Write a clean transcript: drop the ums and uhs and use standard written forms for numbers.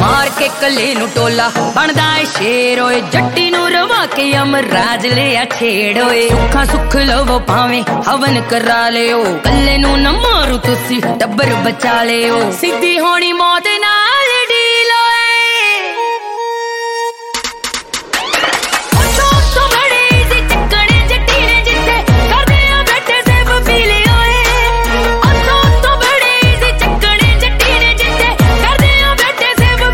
मार के कले नू टोला बनदा है शेर ओए जट्टी नू रवा के अमराज लिया छेड़ ओए सुखा सुख लवो भावे हवन करा लियो कले नू न मारू तुसी टब्बर बचा लियो सीधी होनी मौत नाल